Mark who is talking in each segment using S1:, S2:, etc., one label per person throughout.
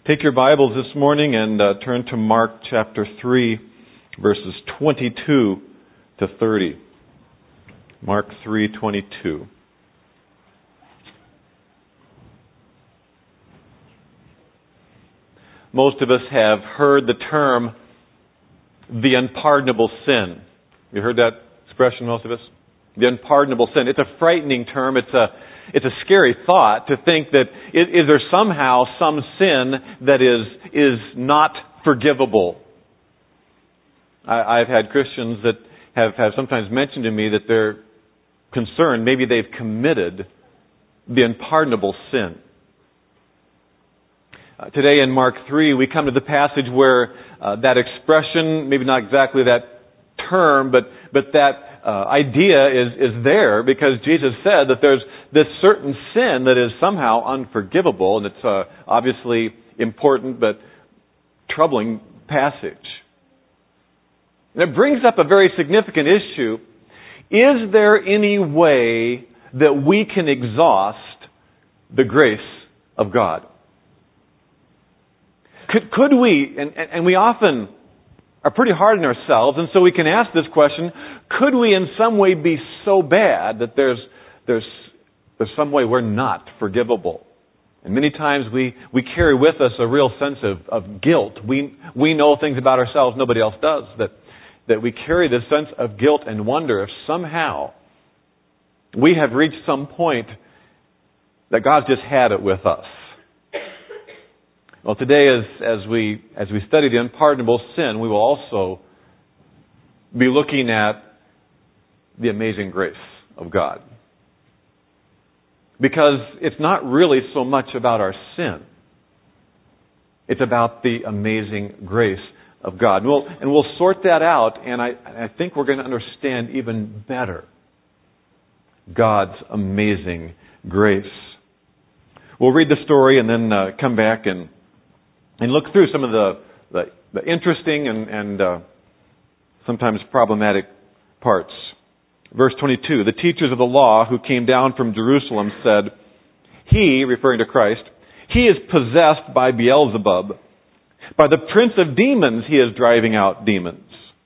S1: Take your Bibles this morning and turn to Mark chapter 3, verses 22 to 30. Mark 3:22. Most of us have heard the term, the unpardonable sin. You heard that expression, most of us? The unpardonable sin. It's a frightening term. It's a scary thought to think that is there somehow some sin that is not forgivable. I've had Christians that have sometimes mentioned to me that they're concerned maybe they've committed the unpardonable sin. Today in Mark 3, we come to the passage where that expression, maybe not exactly that term, but that idea is there because Jesus said that there's this certain sin that is somehow unforgivable, and it's obviously important but troubling passage. And it brings up a very significant issue. Is there any way that we can exhaust the grace of God? Could we, and we often are pretty hard on ourselves, and so we can ask this question, could we in some way be so bad that there's some way we're not forgivable? And many times we carry with us a real sense of guilt. We know things about ourselves nobody else does, that we carry this sense of guilt and wonder if somehow we have reached some point that God's just had it with us. Well, today as we study the unpardonable sin, we will also be looking at the amazing grace of God. Because it's not really so much about our sin. It's about the amazing grace of God. And we'll sort that out, and I think we're going to understand even better God's amazing grace. We'll read the story and then come back and look through some of the interesting and sometimes problematic parts. Verse 22, the teachers of the law who came down from Jerusalem said, he, referring to Christ, he is possessed by Beelzebub. By the prince of demons he is driving out demons.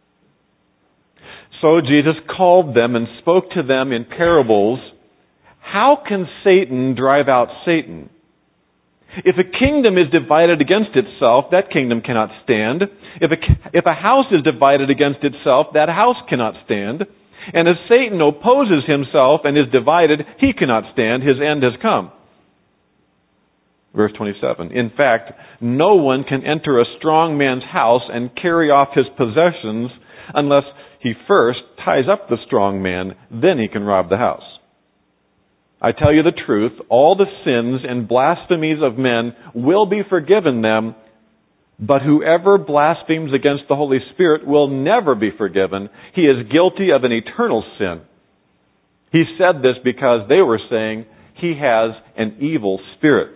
S1: So Jesus called them and spoke to them in parables. How can Satan drive out Satan? If a kingdom is divided against itself, that kingdom cannot stand. If a house is divided against itself, that house cannot stand. And if Satan opposes himself and is divided, he cannot stand. His end has come. Verse 27. In fact, no one can enter a strong man's house and carry off his possessions unless he first ties up the strong man. Then he can rob the house. I tell you the truth, all the sins and blasphemies of men will be forgiven them, but whoever blasphemes against the Holy Spirit will never be forgiven. He is guilty of an eternal sin. He said this because they were saying he has an evil spirit.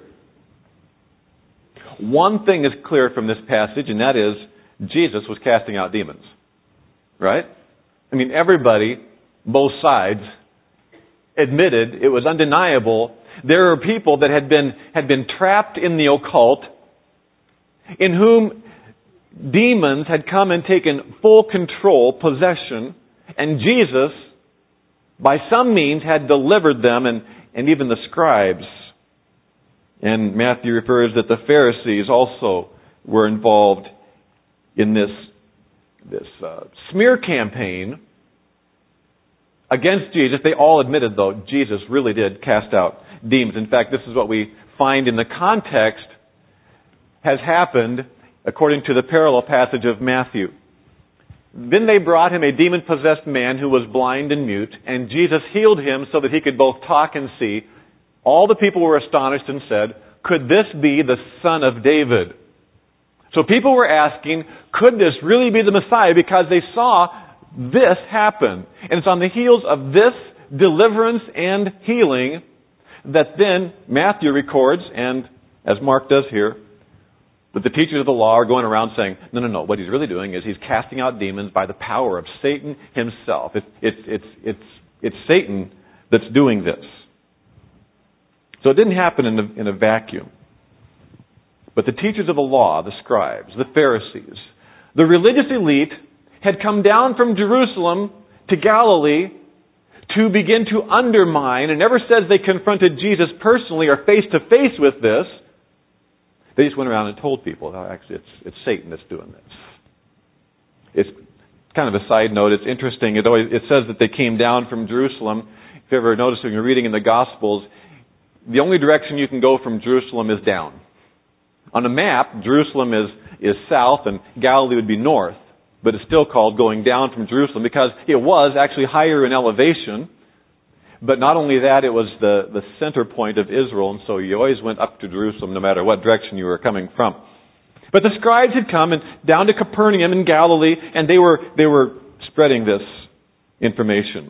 S1: One thing is clear from this passage, and that is Jesus was casting out demons. Right? I mean, everybody, both sides, admitted, it was undeniable, there are people that had been trapped in the occult, in whom demons had come and taken full control, possession, and Jesus, by some means, had delivered them, and even the scribes. And Matthew refers that the Pharisees also were involved in this smear campaign against Jesus. They all admitted, though, Jesus really did cast out demons. In fact, this is what we find in the context has happened according to the parallel passage of Matthew. Then they brought him a demon-possessed man who was blind and mute, and Jesus healed him so that he could both talk and see. All the people were astonished and said, could this be the Son of David? So people were asking, could this really be the Messiah? Because they saw this happen. And it's on the heels of this deliverance and healing that then Matthew records, and as Mark does here, that the teachers of the law are going around saying, no. What he's really doing is he's casting out demons by the power of Satan himself. It's Satan that's doing this. So it didn't happen in a vacuum. But the teachers of the law, the scribes, the Pharisees, the religious elite had come down from Jerusalem to Galilee to begin to undermine, and never says they confronted Jesus personally or face to face with this. They just went around and told people, oh, actually it's Satan that's doing this. It's kind of a side note. It's interesting. It says that they came down from Jerusalem. If you ever notice when you're reading in the Gospels, the only direction you can go from Jerusalem is down. On a map, Jerusalem is south and Galilee would be north. But it's still called going down from Jerusalem because it was actually higher in elevation. But not only that, it was the center point of Israel, and so you always went up to Jerusalem no matter what direction you were coming from. But the scribes had come and down to Capernaum in Galilee, and they were spreading this information.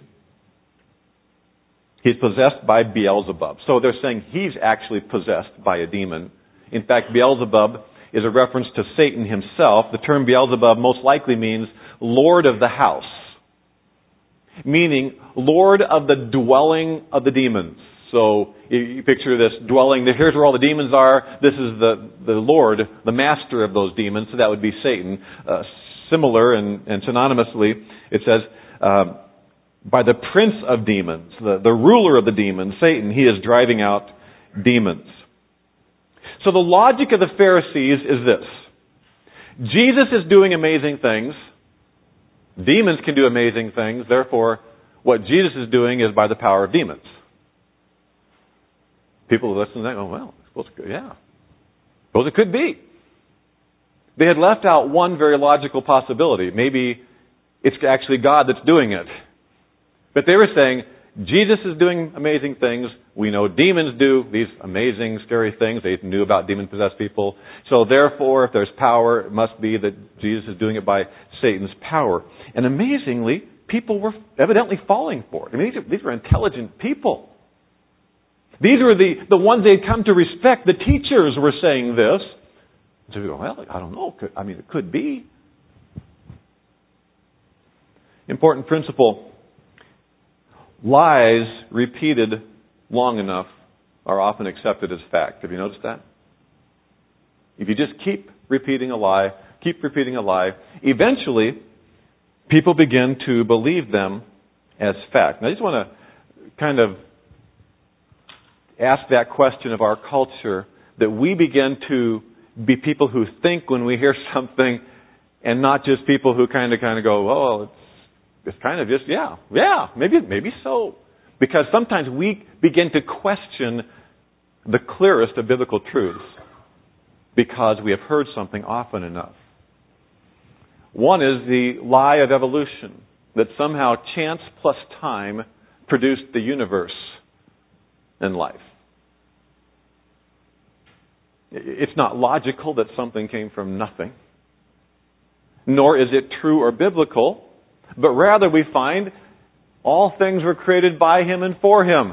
S1: He's possessed by Beelzebub. So they're saying he's actually possessed by a demon. In fact, Beelzebub is a reference to Satan himself. The term Beelzebub most likely means Lord of the house, meaning Lord of the dwelling of the demons. So you picture this dwelling. Here's where all the demons are. This is the Lord, the master of those demons. So that would be Satan. Similar and synonymously, it says, by the prince of demons, the ruler of the demons, Satan, he is driving out demons. So the logic of the Pharisees is this. Jesus is doing amazing things. Demons can do amazing things. Therefore, what Jesus is doing is by the power of demons. People who listen to that go, well, yeah. Suppose it could be. They had left out one very logical possibility. Maybe it's actually God that's doing it. But they were saying, Jesus is doing amazing things. We know demons do these amazing, scary things. They knew about demon-possessed people. So therefore, if there's power, it must be that Jesus is doing it by Satan's power. And amazingly, people were evidently falling for it. I mean, these were intelligent people. These were the ones they had come to respect. The teachers were saying this. So we go, well, I don't know. It could be. Important principle. Lies repeated long enough are often accepted as fact. Have you noticed that? If you just keep repeating a lie, eventually people begin to believe them as fact. Now, I just want to kind of ask that question of our culture, that we begin to be people who think when we hear something and not just people who kind of go, oh, it's kind of just, yeah, maybe so. Because sometimes we begin to question the clearest of biblical truths because we have heard something often enough. One is the lie of evolution, that somehow chance plus time produced the universe and life. It's not logical that something came from nothing, nor is it true or biblical, but rather we find all things were created by Him and for Him.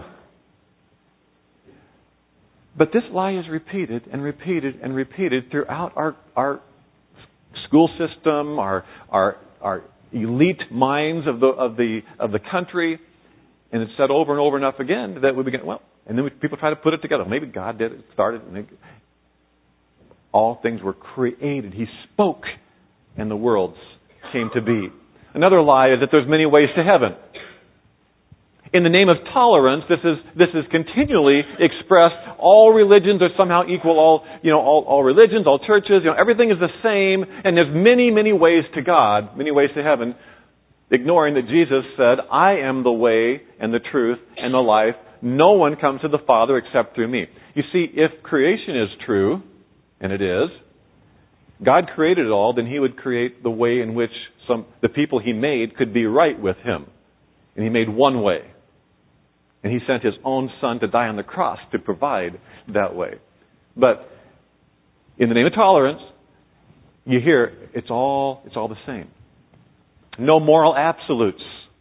S1: But this lie is repeated and repeated and repeated throughout our school system, our elite minds of the country, and it's said over and over enough again that we begin, and then people try to put it together. Maybe God did it, started, and all things were created. He spoke, and the worlds came to be. Another lie is that there's many ways to heaven. In the name of tolerance, this is continually expressed. All religions are somehow equal. All religions, all churches, everything is the same, and there's many, many ways to God, many ways to heaven, ignoring that Jesus said, "I am the way and the truth and the life. No one comes to the Father except through me." You see, if creation is true, and it is, God created it all, then He would create the way in which the people He made could be right with Him. And He made one way. And He sent His own Son to die on the cross to provide that way. But in the name of tolerance, you hear it's all the same. No moral absolutes.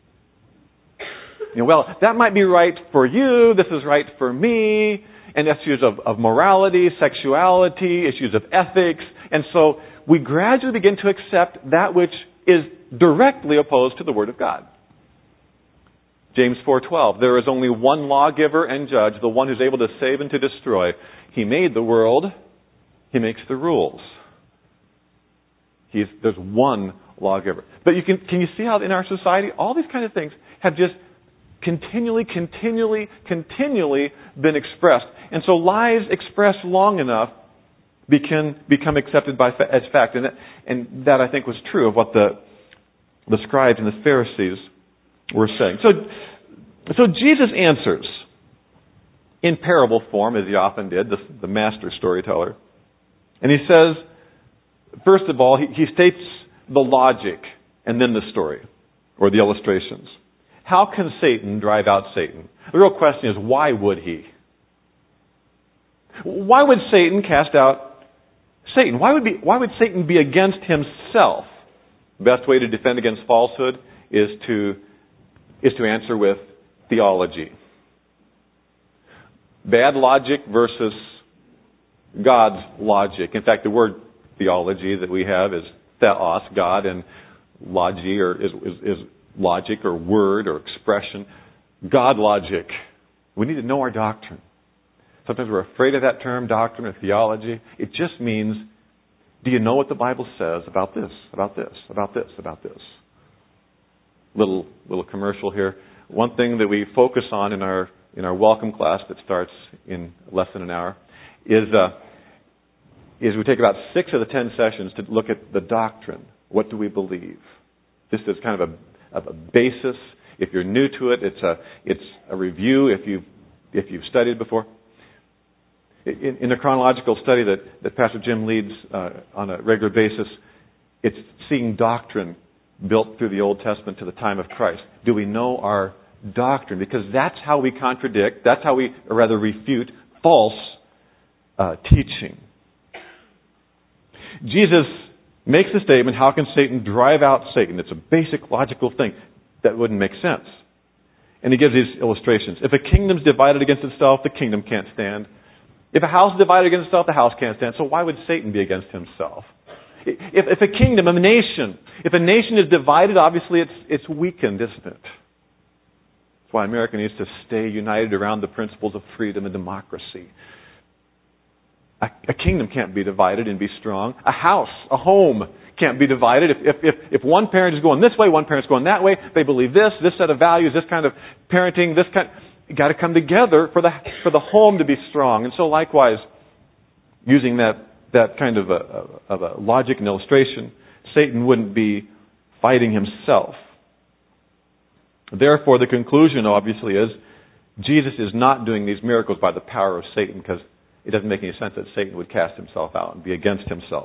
S1: That might be right for you. This is right for me. And issues of morality, sexuality, issues of ethics. And so we gradually begin to accept that which is directly opposed to the Word of God. James 4:12, there is only one lawgiver and judge, the one who's able to save and to destroy. He made the world. He makes the rules. There's one lawgiver. But can you see how in our society, all these kind of things have just continually been expressed. And so lies expressed long enough become accepted as fact. And that I think was true of what the scribes and the Pharisees were saying. So Jesus answers in parable form, as he often did, the master storyteller. And he says, first of all, he states the logic and then the story or the illustrations. How can Satan drive out Satan? The real question is, why would he? Why would Satan cast out Satan? Why would Satan be against himself? The best way to defend against falsehood is to answer with theology. Bad logic versus God's logic. In fact, the word theology that we have is theos, God, and logi is logic or word or expression. God logic. We need to know our doctrine. Sometimes we're afraid of that term, doctrine or theology. It just means, do you know what the Bible says about this, about this, about this, about this? Little commercial here. One thing that we focus on in our welcome class that starts in less than an hour is we take about 6 of the 10 sessions to look at the doctrine. What do we believe? This is kind of a basis. If you're new to it, it's a review. If you've studied before. In the chronological study that Pastor Jim leads on a regular basis, it's seeing doctrine built through the Old Testament to the time of Christ. Do we know our doctrine? Because that's how we contradict, that's how we, or rather refute, false teaching. Jesus makes the statement, how can Satan drive out Satan? It's a basic logical thing that wouldn't make sense. And he gives these illustrations. If a kingdom's divided against itself, the kingdom can't stand. If a house is divided against itself, the house can't stand. So why would Satan be against himself? If a kingdom, a nation, if a nation is divided, obviously it's weakened, isn't it? That's why America needs to stay united around the principles of freedom and democracy. A kingdom can't be divided and be strong. A house, a home can't be divided. If one parent is going this way, one parent's going that way, they believe this set of values, this kind of parenting, you got to come together for the home to be strong. And so likewise, using that kind of a logic and illustration, Satan wouldn't be fighting himself. Therefore, the conclusion obviously is Jesus is not doing these miracles by the power of Satan, because it doesn't make any sense that Satan would cast himself out and be against himself.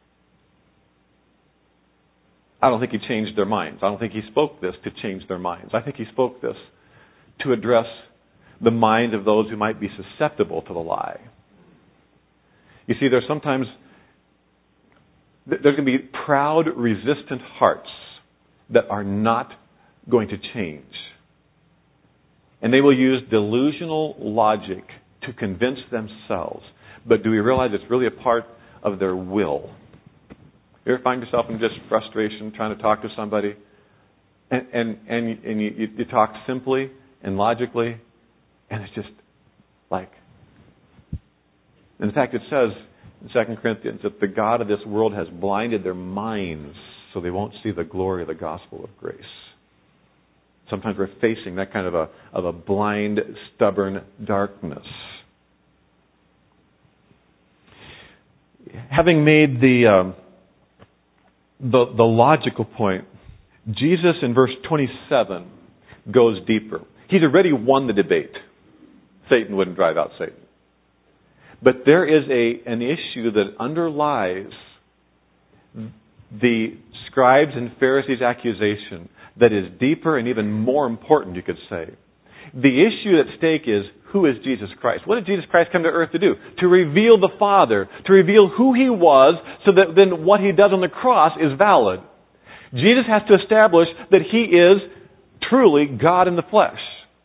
S1: I don't think he changed their minds. I don't think he spoke this to change their minds. I think he spoke this to address the mind of those who might be susceptible to the lie. You see, there's going to be proud, resistant hearts that are not going to change. And they will use delusional logic to convince themselves. But do we realize it's really a part of their will? You ever find yourself in just frustration trying to talk to somebody and you talk simply and logically, and it's just like... In fact, it says in 2 Corinthians that the God of this world has blinded their minds so they won't see the glory of the gospel of grace. Sometimes we're facing that kind of a blind, stubborn darkness. Having made the logical point, Jesus in verse 27 goes deeper. He's already won the debate. Satan wouldn't drive out Satan. But there is an issue that underlies the scribes and Pharisees' accusation that is deeper and even more important, you could say. The issue at stake is, who is Jesus Christ? What did Jesus Christ come to earth to do? To reveal the Father, to reveal who He was, so that then what He does on the cross is valid. Jesus has to establish that He is truly God in the flesh.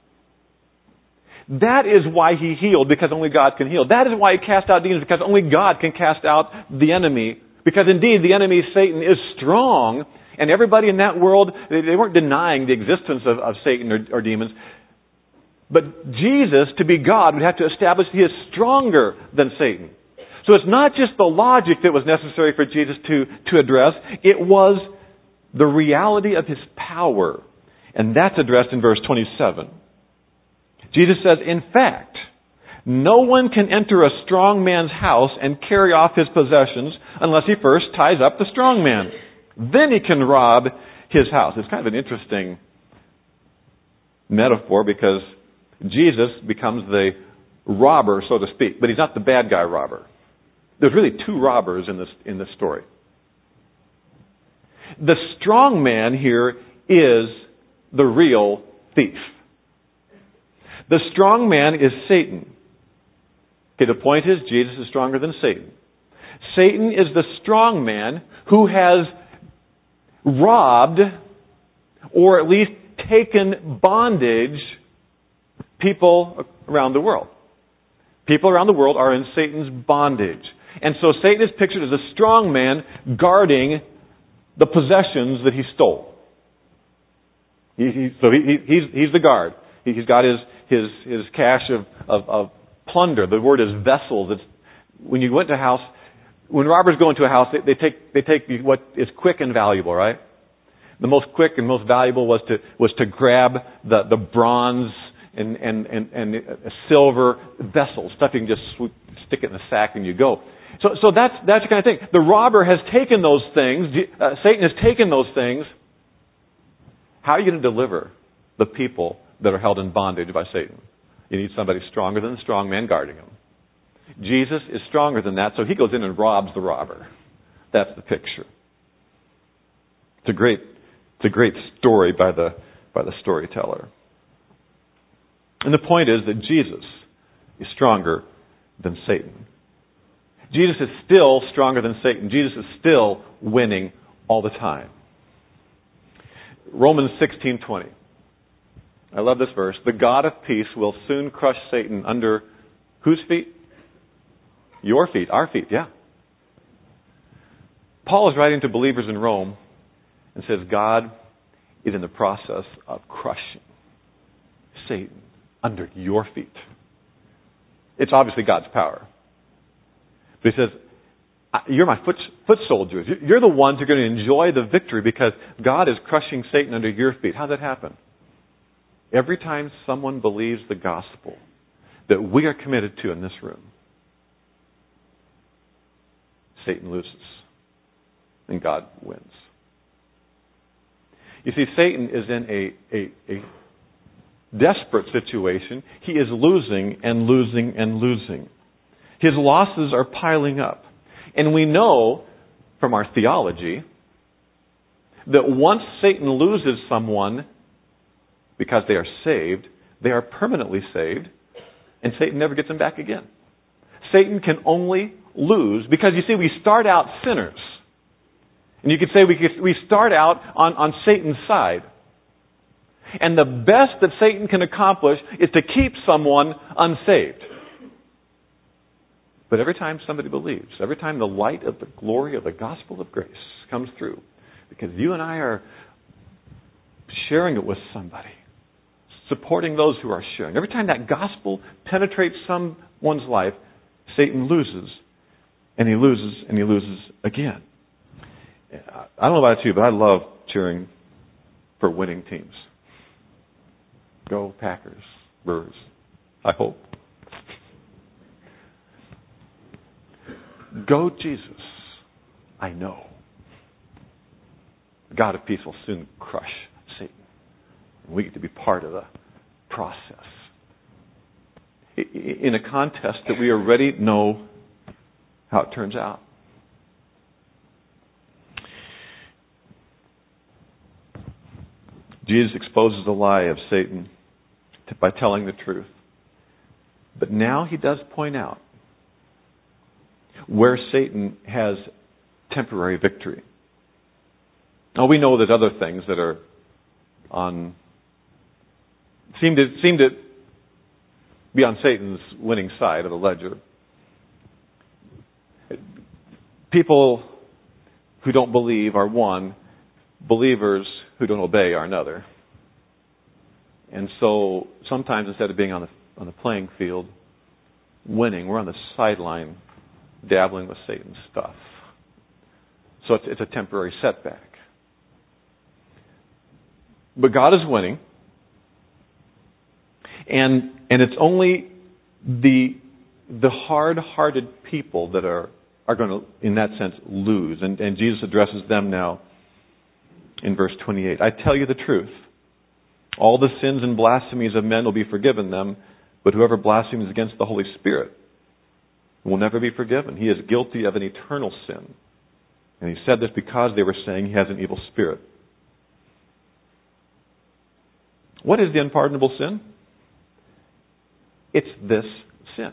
S1: That is why He healed, because only God can heal. That is why He cast out demons, because only God can cast out the enemy. Because indeed, the enemy, Satan, is strong, and everybody in that world, they weren't denying the existence of Satan or demons. But Jesus, to be God, would have to establish He is stronger than Satan. So it's not just the logic that was necessary for Jesus to address. It was the reality of His power. And that's addressed in verse 27. Jesus says, in fact, no one can enter a strong man's house and carry off his possessions unless he first ties up the strong man. Then he can rob his house. It's kind of an interesting metaphor because Jesus becomes the robber, so to speak, but He's not the bad guy robber. There's really two robbers in this story. The strong man here is the real thief. The strong man is Satan. Okay, the point is, Jesus is stronger than Satan. Satan is the strong man who has robbed, or at least taken bondage, people around the world. People around the world are in Satan's bondage. And so Satan is pictured as a strong man guarding the possessions that he stole. He's the guard. He's got his cache of plunder. The word is vessels. When you went to a house, when robbers go into a house, they take what is quick and valuable, right? The most quick and most valuable was to grab the bronze and silver vessels, stuff you can just stick it in the sack and you go. So that's the kind of thing. The robber has taken those things. Satan has taken those things. How are you going to deliver the people that are held in bondage by Satan? You need somebody stronger than the strong man guarding them. Jesus is stronger than that, so He goes in and robs the robber. That's the picture. It's a great story by the storyteller. And the point is that Jesus is stronger than Satan. Jesus is still stronger than Satan. Jesus is still winning all the time. Romans 16:20. I love this verse. The God of peace will soon crush Satan under whose feet? Your feet. Our feet, yeah. Paul is writing to believers in Rome and says God is in the process of crushing Satan under your feet. It's obviously God's power. But he says, you're my foot soldiers. You're the ones who are going to enjoy the victory because God is crushing Satan under your feet. How does that happen? Every time someone believes the gospel that we are committed to in this room, Satan loses and God wins. You see, Satan is in a desperate situation. He is losing and losing and losing. His losses are piling up. And we know from our theology that once Satan loses someone because they are saved, they are permanently saved, and Satan never gets them back again. Satan can only lose because, you see, we start out sinners. And you could say we start out on Satan's side. And the best that Satan can accomplish is to keep someone unsaved. But every time somebody believes, every time the light of the glory of the gospel of grace comes through, because you and I are sharing it with somebody, supporting those who are sharing, every time that gospel penetrates someone's life, Satan loses, and he loses, and he loses again. I don't know about you, but I love cheering for winning teams. Go Packers, Brewers, I hope. Go Jesus, I know. The God of peace will soon crush Satan. And we get to be part of the process. In a contest that we already know how it turns out. Jesus exposes the lie of Satan by telling the truth. But now He does point out where Satan has temporary victory. Now we know there's other things that are seem to be on Satan's winning side of the ledger. People who don't believe are one. Believers who don't obey are another. And so sometimes instead of being on the playing field, winning, we're on the sideline dabbling with Satan's stuff. So it's a temporary setback. But God is winning. And it's only the hard-hearted people that are going to, in that sense, lose. And Jesus addresses them now in verse 28. I tell you the truth. All the sins and blasphemies of men will be forgiven them, but whoever blasphemes against the Holy Spirit will never be forgiven. He is guilty of an eternal sin. And he said this because they were saying he has an evil spirit. What is the unpardonable sin? It's this sin.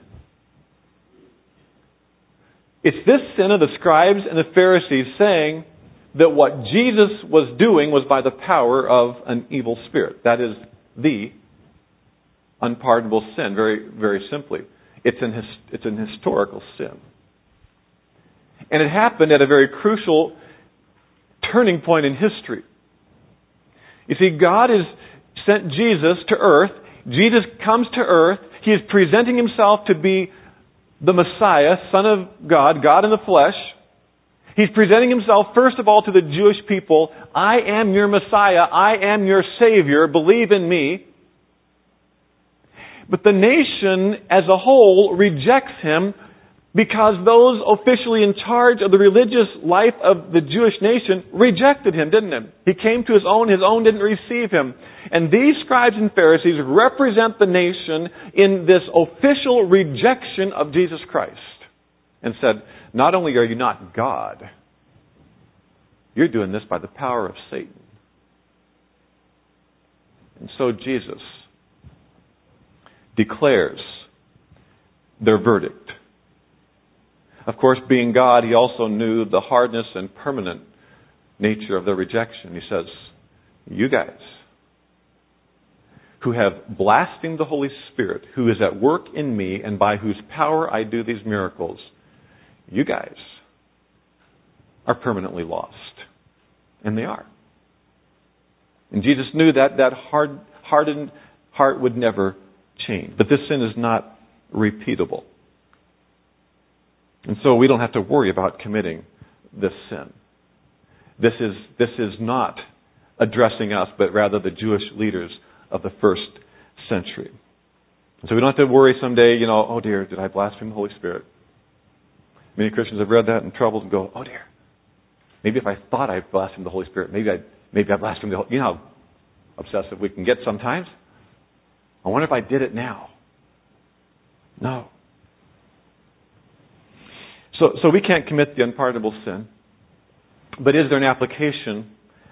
S1: It's this sin of the scribes and the Pharisees saying that what Jesus was doing was by the power of an evil spirit. That is the unpardonable sin, very, very simply. It's an historical sin. And it happened at a very crucial turning point in history. You see, God has sent Jesus to earth. Jesus comes to earth. He is presenting himself to be the Messiah, Son of God, God in the flesh. He's presenting himself, first of all, to the Jewish people. I am your Messiah. I am your Savior. Believe in me. But the nation as a whole rejects him because those officially in charge of the religious life of the Jewish nation rejected him, didn't they? He came to his own didn't receive him. And these scribes and Pharisees represent the nation in this official rejection of Jesus Christ. And said, not only are you not God, you're doing this by the power of Satan. And so Jesus declares their verdict. Of course, being God, he also knew the hardness and permanent nature of their rejection. He says, you guys who have blasphemed the Holy Spirit, who is at work in me and by whose power I do these miracles, you guys are permanently lost. And they are. And Jesus knew that hardened heart would never change. But this sin is not repeatable. And so we don't have to worry about committing this sin. This is not addressing us, but rather the Jewish leaders of the first century. And so we don't have to worry someday, oh dear, did I blaspheme the Holy Spirit? Many Christians have read that and troubled and go, oh dear, maybe if I thought I blasphemed the Holy Spirit, maybe I blasphemed the Holy Spirit. You know how obsessive we can get sometimes? I wonder if I did it now. No. So we can't commit the unpardonable sin. But is there an application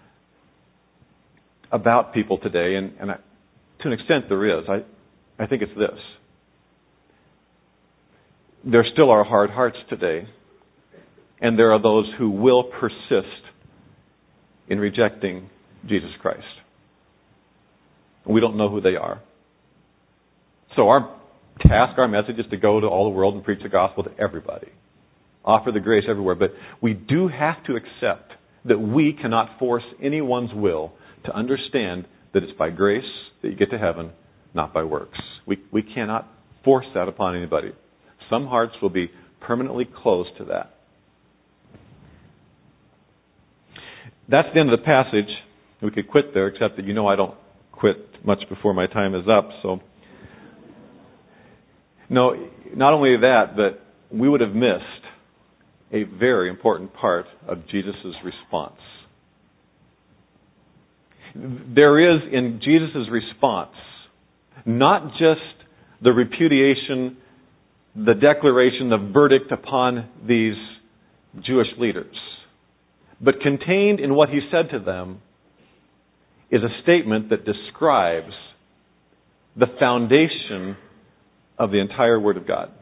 S1: about people today? And to an extent there is. I think it's this. There still are hard hearts today. And there are those who will persist in rejecting Jesus Christ. We don't know who they are. So our task, our message is to go to all the world and preach the gospel to everybody. Offer the grace everywhere. But we do have to accept that we cannot force anyone's will to understand that it's by grace that you get to heaven, not by works. We cannot force that upon anybody. Some hearts will be permanently closed to that. That's the end of the passage. We could quit there, except that I don't quit much before my time is up. So, no, not only that, but we would have missed a very important part of Jesus' response. There is in Jesus' response not just the repudiation, the declaration, the verdict upon these Jewish leaders, but contained in what he said to them is a statement that describes the foundation of the entire Word of God.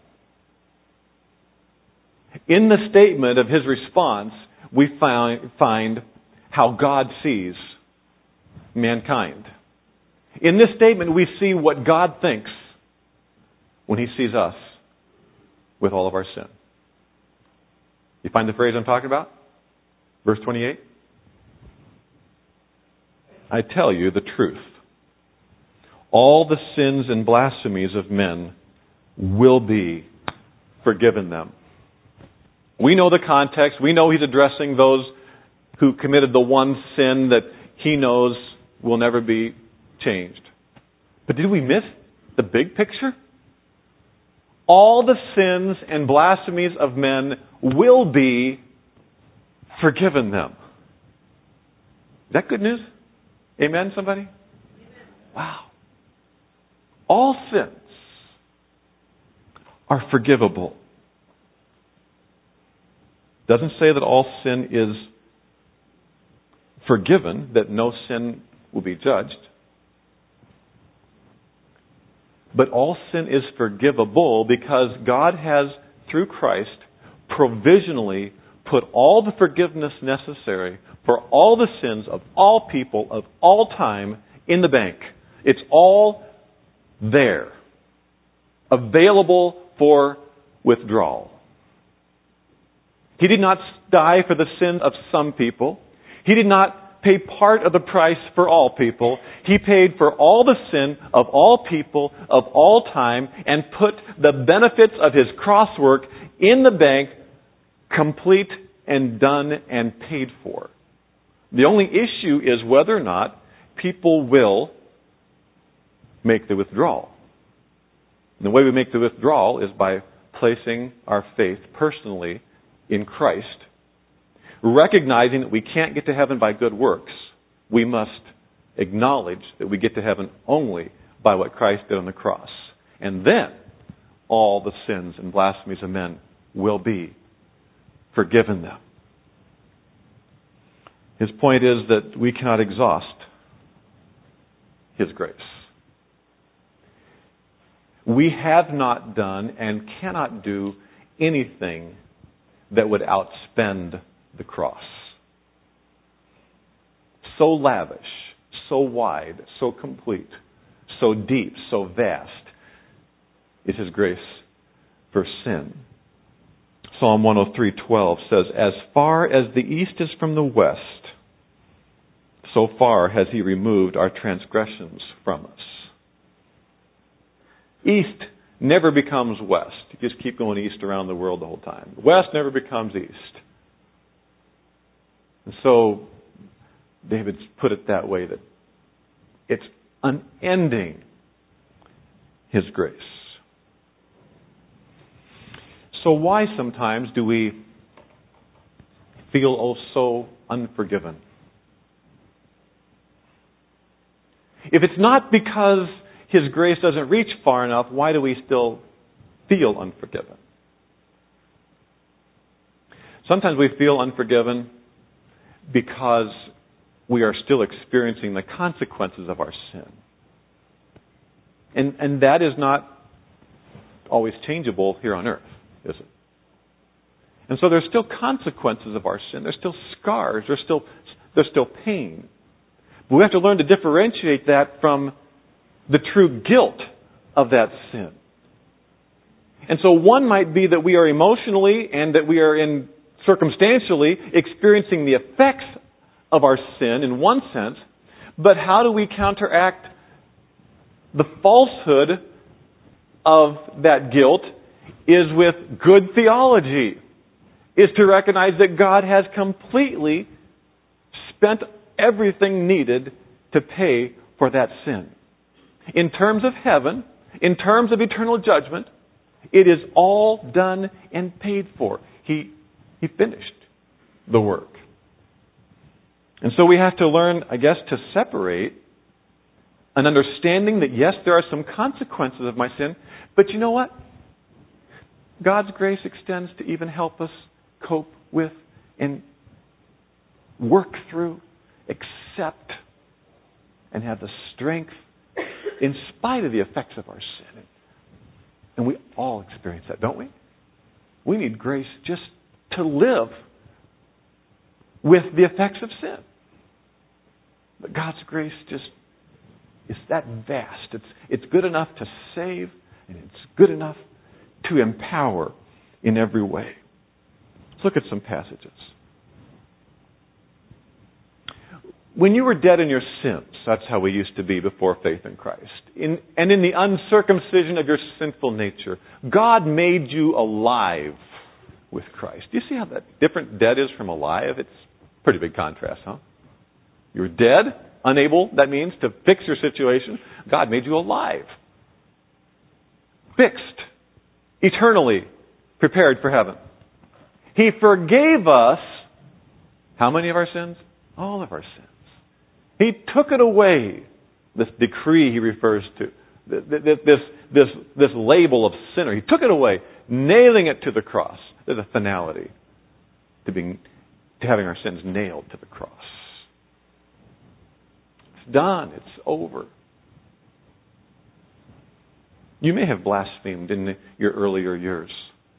S1: In the statement of his response, we find how God sees mankind. In this statement, we see what God thinks when he sees us with all of our sin. You find the phrase I'm talking about? Verse 28. I tell you the truth. All the sins and blasphemies of men will be forgiven them. We know the context. We know He's addressing those who committed the one sin that He knows will never be changed. But did we miss the big picture? All the sins and blasphemies of men will be forgiven them. Is that good news? Amen, somebody? Wow. All sins are forgivable. Doesn't say that all sin is forgiven, that no sin will be judged. But all sin is forgivable because God has, through Christ, provisionally put all the forgiveness necessary for all the sins of all people of all time in the bank. It's all there, available for withdrawal. He did not die for the sins of some people. He did not pay part of the price for all people. He paid for all the sin of all people of all time and put the benefits of His cross work in the bank, complete and done and paid for. The only issue is whether or not people will make the withdrawal. And the way we make the withdrawal is by placing our faith personally in Christ, recognizing that we can't get to heaven by good works. We must acknowledge that we get to heaven only by what Christ did on the cross. And then all the sins and blasphemies of men will be forgiven them. His point is that we cannot exhaust His grace. We have not done and cannot do anything that would outspend the cross. So lavish, so wide, so complete, so deep, so vast is His grace for sin. Psalm 103:12 says, "As far as the east is from the west, so far has He removed our transgressions from us." East never becomes west. You just keep going east around the world the whole time. West never becomes east. And so David put it that way, that it's unending, His grace. So why sometimes do we feel so unforgiven? If it's not because His grace doesn't reach far enough, why do we still feel unforgiven? Sometimes we feel unforgiven because we are still experiencing the consequences of our sin. And that is not always changeable here on earth, is it? And so there's still consequences of our sin. There's still scars. There's still pain. But we have to learn to differentiate that from the true guilt of that sin. And so one might be that we are emotionally and that we are circumstantially experiencing the effects of our sin in one sense, but how do we counteract the falsehood of that guilt is with good theology, is to recognize that God has completely spent everything needed to pay for that sin. In terms of heaven, in terms of eternal judgment, it is all done and paid for. He finished the work. And so we have to learn, I guess, to separate an understanding that, yes, there are some consequences of my sin, but you know what? God's grace extends to even help us cope with and work through, accept, and have the strength in spite of the effects of our sin. And we all experience that, don't we? We need grace just to live with the effects of sin. But God's grace just is that vast. It's good enough to save, and it's good enough to empower in every way. Let's look at some passages. When you were dead in your sins, that's how we used to be before faith in Christ. And in the uncircumcision of your sinful nature, God made you alive with Christ. Do you see how that different dead is from alive? It's a pretty big contrast, huh? You're dead, unable, that means, to fix your situation. God made you alive. Fixed. Eternally prepared for heaven. He forgave us, how many of our sins? All of our sins. He took it away. This decree he refers to. This label of sinner. He took it away, nailing it to the cross. There's a finality to having our sins nailed to the cross. It's done. It's over. You may have blasphemed in your earlier years.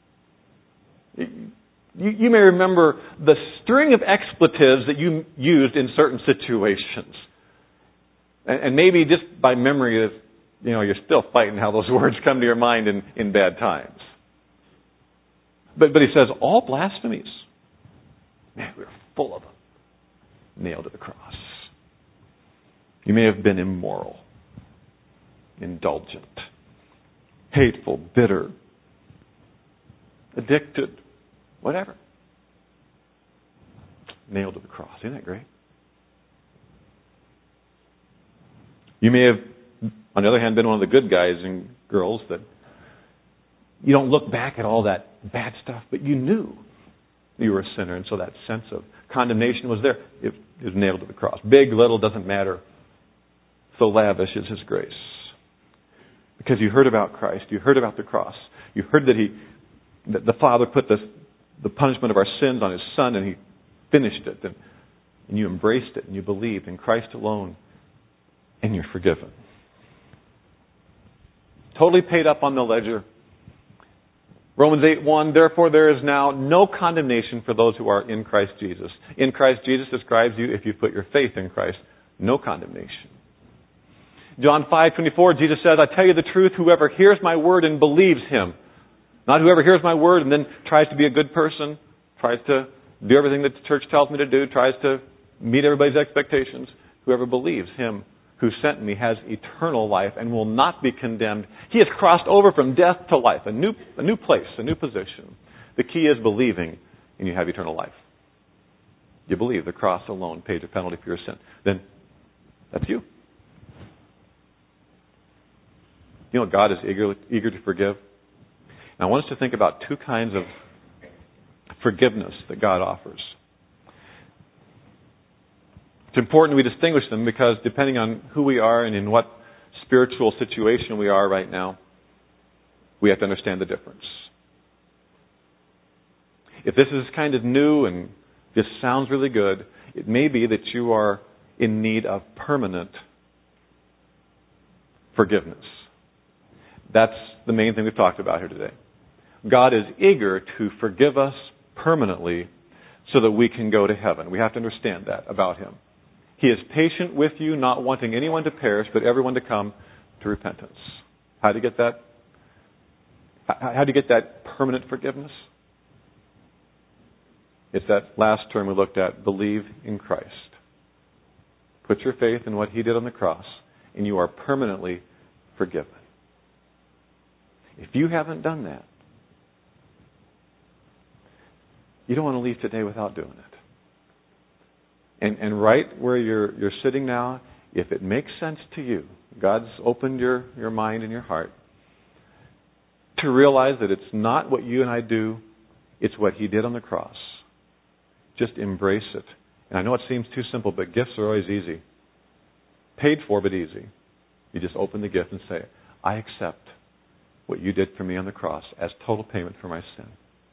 S1: You may remember the string of expletives that you used in certain situations. And maybe just by memory, you're still fighting how those words come to your mind in bad times. But he says, all blasphemies, man, we're full of them, nailed to the cross. You may have been immoral, indulgent, hateful, bitter, addicted, whatever. Nailed to the cross. Isn't that great? You may have, on the other hand, been one of the good guys and girls that you don't look back at all that bad stuff, but you knew you were a sinner, and so that sense of condemnation was there. It was nailed to the cross. Big, little, doesn't matter. So lavish is His grace. Because you heard about Christ. You heard about the cross. You heard that the Father put the punishment of our sins on His Son, and He finished it. And you embraced it, and you believed in Christ alone, and you're forgiven. Totally paid up on the ledger. Romans 8:1, therefore there is now no condemnation for those who are in Christ Jesus. In Christ Jesus describes you, if you put your faith in Christ, no condemnation. John 5:24, Jesus says, I tell you the truth, whoever hears my word and believes Him. Not whoever hears my word and then tries to be a good person, tries to do everything that the church tells me to do, tries to meet everybody's expectations. Whoever believes Him who sent me has eternal life and will not be condemned. He has crossed over from death to life, a new place, a new position. The key is believing, and you have eternal life. You believe the cross alone paid the penalty for your sin. Then that's you. You know, God is eager to forgive. And I want us to think about two kinds of forgiveness that God offers. It's important we distinguish them because depending on who we are and in what spiritual situation we are right now, we have to understand the difference. If this is kind of new and this sounds really good, it may be that you are in need of permanent forgiveness. That's the main thing we've talked about here today. God is eager to forgive us permanently so that we can go to heaven. We have to understand that about Him. He is patient with you, not wanting anyone to perish, but everyone to come to repentance. How do you get that? How do you get that permanent forgiveness? It's that last term we looked at, believe in Christ. Put your faith in what He did on the cross, and you are permanently forgiven. If you haven't done that, you don't want to leave today without doing it. And right where you're sitting now, if it makes sense to you, God's opened your mind and your heart to realize that it's not what you and I do, it's what He did on the cross. Just embrace it. And I know it seems too simple, but gifts are always easy. Paid for, but easy. You just open the gift and say, I accept what you did for me on the cross as total payment for my sin.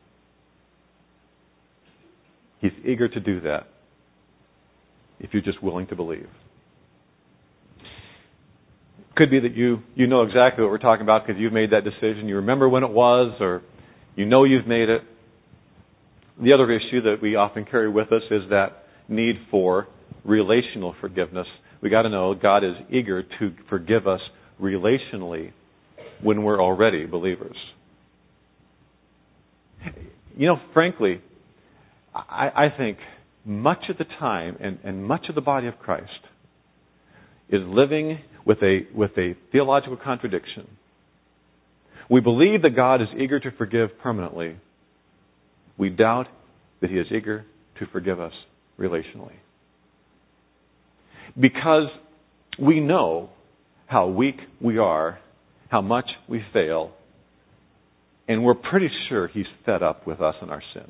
S1: He's eager to do that if you're just willing to believe. Could be that you know exactly what we're talking about because you've made that decision. You remember when it was, or you know you've made it. The other issue that we often carry with us is that need for relational forgiveness. We got to know God is eager to forgive us relationally when we're already believers. You know, frankly, I think much of the time and much of the body of Christ is living with a theological contradiction. We believe that God is eager to forgive permanently, we doubt that He is eager to forgive us relationally. Because we know how weak we are, how much we fail, and we're pretty sure He's fed up with us and our sin.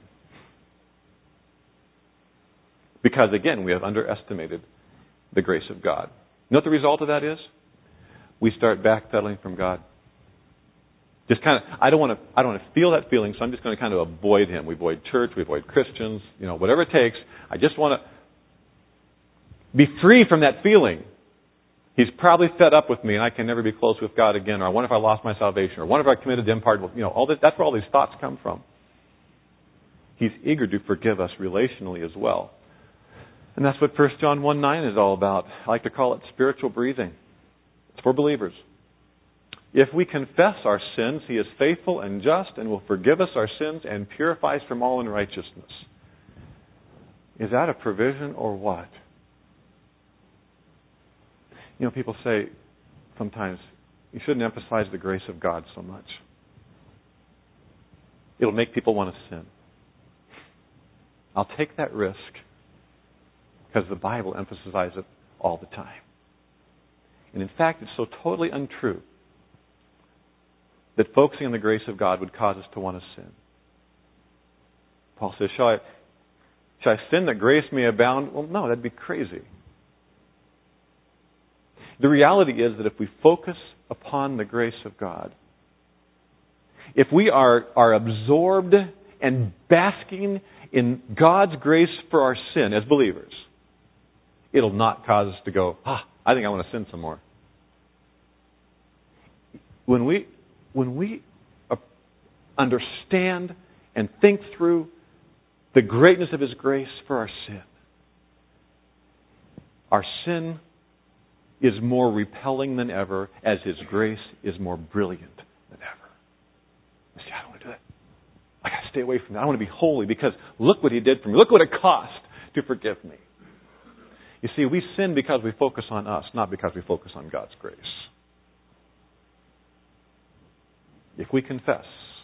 S1: Because, again, we have underestimated the grace of God. You know what the result of that is? We start backpedaling from God. Just kind of, I don't want to feel that feeling, so I'm just going to kind of avoid Him. We avoid church, we avoid Christians, whatever it takes. I just want to be free from that feeling. He's probably fed up with me and I can never be close with God again. Or I wonder if I lost my salvation. Or I wonder if I committed impardonable. All this, that's where all these thoughts come from. He's eager to forgive us relationally as well. And that's what 1 John 1:9 is all about. I like to call it spiritual breathing. It's for believers. If we confess our sins, He is faithful and just and will forgive us our sins and purify us from all unrighteousness. Is that a provision or what? People say sometimes, you shouldn't emphasize the grace of God so much. It'll make people want to sin. I'll take that risk because the Bible emphasizes it all the time. And in fact, it's so totally untrue that focusing on the grace of God would cause us to want to sin. Paul says, shall I sin that grace may abound? Well, no, that'd be crazy. The reality is that if we focus upon the grace of God, if we are absorbed and basking in God's grace for our sin as believers, it'll not cause us to go, I think I want to sin some more. When we understand and think through the greatness of His grace for our sin is more repelling than ever as His grace is more brilliant than ever. You see, I don't want to do that. I got to stay away from that. I want to be holy because look what He did for me. Look what it cost to forgive me. You see, we sin because we focus on us, not because we focus on God's grace. If we confess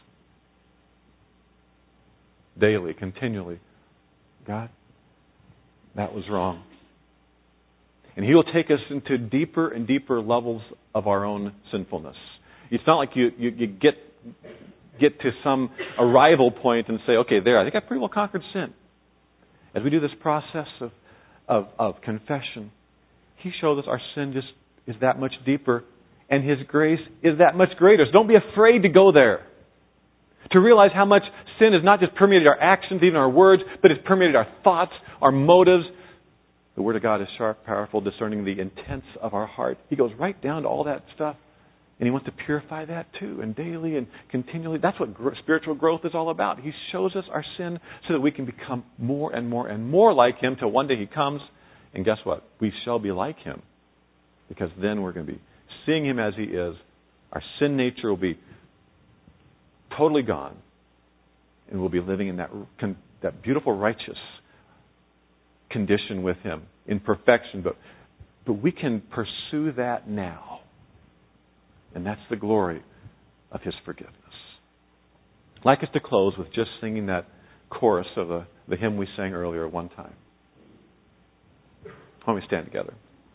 S1: daily, continually, God, that was wrong. And He will take us into deeper and deeper levels of our own sinfulness. It's not like you get to some arrival point and say, okay, there, I think I've pretty well conquered sin. As we do this process of confession, He shows us our sin just is that much deeper and His grace is that much greater. So don't be afraid to go there. To realize how much sin has not just permeated our actions, even our words, but it's permeated our thoughts, our motives. The Word of God is sharp, powerful, discerning the intents of our heart. He goes right down to all that stuff. And He wants to purify that too, and daily and continually. That's what spiritual growth is all about. He shows us our sin so that we can become more and more and more like Him till one day He comes. And guess what? We shall be like Him. Because then we're going to be seeing Him as He is. Our sin nature will be totally gone. And we'll be living in that beautiful, righteous condition with Him in perfection. But we can pursue that now. And that's the glory of His forgiveness. I'd like us to close with just singing that chorus of the hymn we sang earlier one time. Why don't we stand together?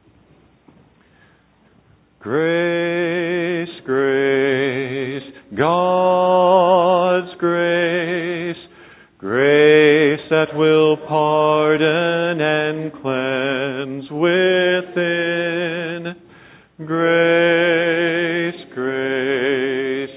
S1: Grace, grace, God's grace, grace that will pardon and cleanse within. Grace, grace,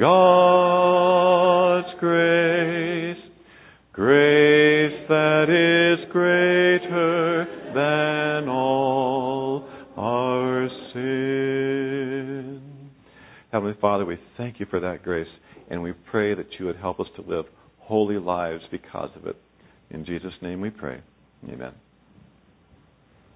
S1: God's grace, grace that is greater than all our sin. Heavenly Father, we thank You for that grace, and we pray that You would help us to live holy lives because of it. In Jesus' name we pray. Amen.